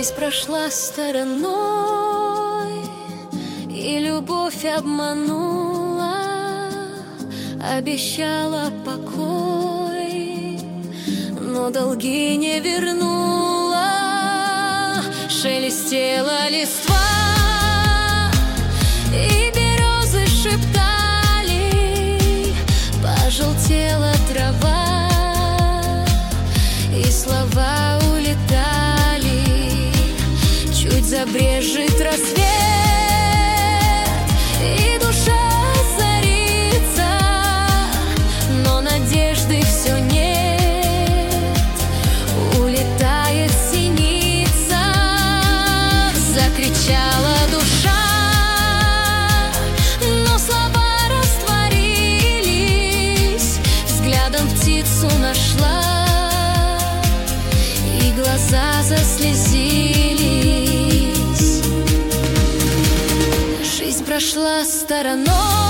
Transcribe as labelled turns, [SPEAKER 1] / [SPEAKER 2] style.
[SPEAKER 1] Жизнь прошла стороной, и любовь обманула, обещала покой, но долги не вернула. Шелестела листва, и березы шептали, пожелтела трава, и слова улетали. Чуть забрежет рассвет, и душа озарится, но надежды все нет, улетает синица. Закричала душа, но слова растворились, взглядом птицу нашла, и глаза заслезились. Жизнь прошла стороной,